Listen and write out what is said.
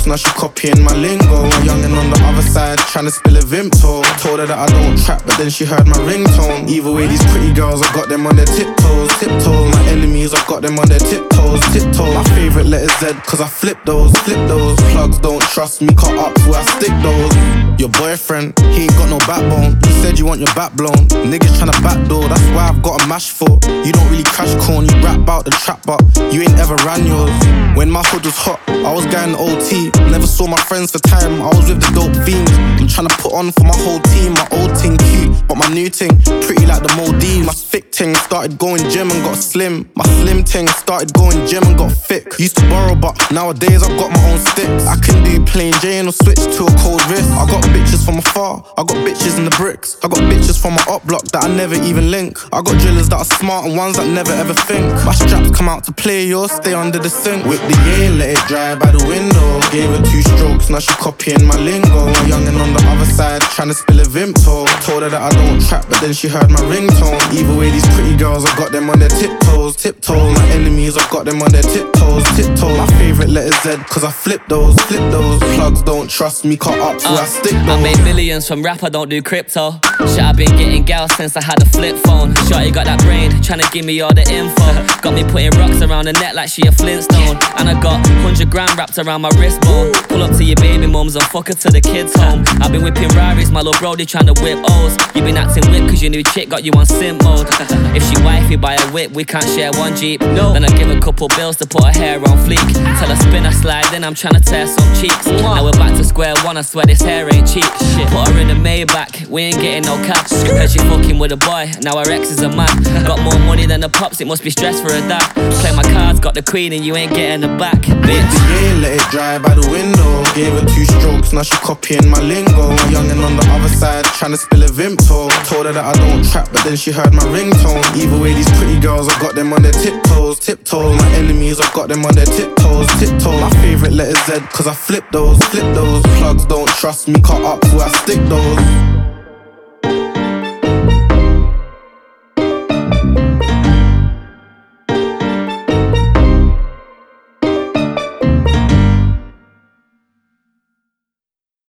jokes, now she copying my lingo. A youngin' on the other side, tryna spill a Vimto. Told her that I don't trap, but then she heard my ringtone. Either way, these pretty girls, I got them on their tiptoes. Tiptoes, my enemies, I got them on their tiptoes. Tiptoes, my favourite letter Z, cause I flip those. Plugs don't trust me, cut up where I stick those. Your boyfriend, he ain't got no backbone. You said you want your back blown. Niggas tryna backdoor, that's why I've got a mash for. You don't really crash corn, you rap about the trap, but you ain't ever ran yours. When my hood was hot, I was going OT. Never saw my friends for time, I was with the dope fiends. I'm tryna put on for my whole team. My old ting cute, but my new ting pretty like the Maldives. My thick ting started going gym and got slim. My slim ting started going gym and got thick. Used to borrow, but nowadays I've got my own sticks. I can do plain Jane or switch to a cold wrist. I got bitches from afar, I got bitches in the bricks. I got bitches from my up block that I never even link. I got drillers that are smart and ones that never ever think. My straps come out to play, yours stay under the sink. Whip the year, let it dry by the window. Gave her 2 strokes, now she copying my lingo. A youngin' on the other side, tryna spill a Vimto. Told her that I don't trap, but then she heard my ringtone. Either way, these pretty girls, I got them on their tiptoes. Tiptoes, my enemies, I got them on their tiptoes. Tiptoes, my favourite letter Z, cause I flip those. Plugs don't trust me, cut up where I stick those. I made millions from rap, I don't do crypto. Shit, I've been getting gals since I had a flip phone. Shorty got that brain, tryna give me all the info. Got me putting rocks around the neck like she a Flintstone. And I got 100 grand wrapped around my wrist bone. Pull up to your baby mums and fuck her to the kids home. I've been whipping Raris, my little brody tryna whip O's. You been acting whip cause your new chick got you on simp mode. If she wifey buy a whip, we can't share one Jeep. Then I give a couple bills to put her hair on fleek. Tell her spin, I slide, then I'm tryna tear some cheeks. Now we're back to square one, I swear this hair ain't cheap. Put her in the Maybach, we ain't getting no cash. Cause she fucking with a boy, now her exes are mad. Got more money than the pops, it must be stress for her dad. Play my cards, got the queen and you ain't getting her back, bitch. Yeah, let it dry by the window. Gave her 2 strokes, now she copying my lingo. A youngin' on the other side, tryna spill a Vimto. Told her that I don't trap, but then she heard my ringtone. Either way, these pretty girls, I got them on their tiptoes. Tiptoes, my enemies, I got them on their tiptoes. Tiptoes, my favourite letter Z, cause I flip those. Plugs don't trust me, cut up where I stick those.